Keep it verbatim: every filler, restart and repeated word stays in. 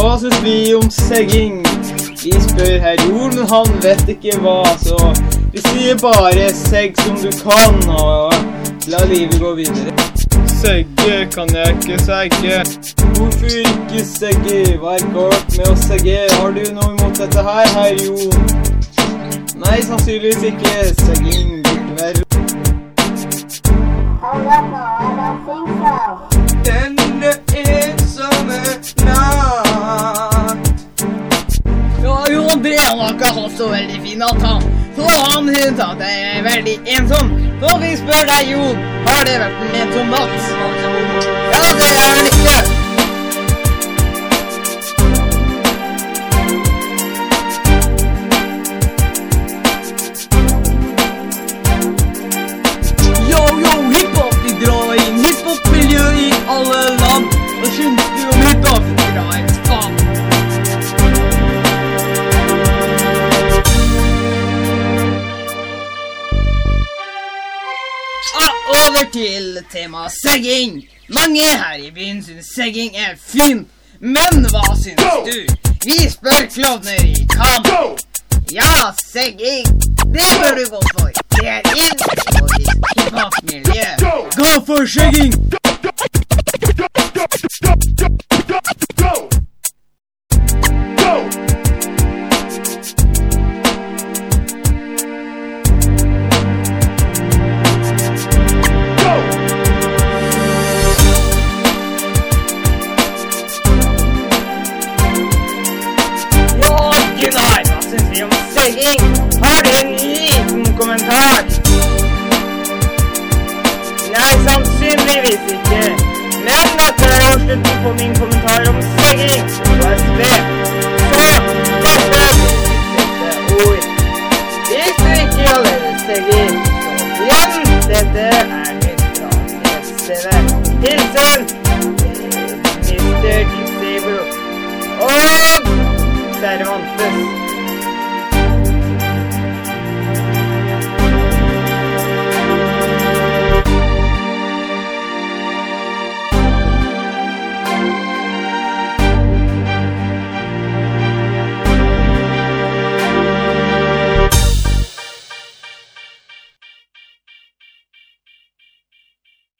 hva synes vi om segging? Vi spør herr Jon, men han vet ikke hva, så vi sier bare segg som du kan, og la livet gå videre. Segge kan jeg ikke segge. Hvorfor ikke segge? Hva er galt med å segge? Har du noe imot dette her, herr Jon? Nei, sannsynligvis ikke. Segging burde være... Oh, no, no, I don't think so. Denne ensomme natt. Ja, Jo André, han har ikke hatt så veldig fin natt, han. Så han synes at det er veldig ensom. Så vi spør deg, Jon, har det vært en ensom natt? Ja, det er vel ikke. Yo, yo, hiphop, vi drar inn hiphop-miljø i alle land. Hva synes du om hiphop? Dra en faen. Ah, over til tema segging. Mange her i byen synes segging er fin. Men hva synes du? Vi spør klovner i kamp. Ja, segging, det bør du gå for. Det er inn på ditt hiphop-miljø. Gå for segging! Har du en liten kommentar? Nei, sannsynligvis ikke. Men dette er avslutning på min kommentar om segging og S B. Så, dette er mitt ord. Hvis du ikke allerede segger, så igjen, dette er mitt fra neste hilsen til mister Disable og Cervantes.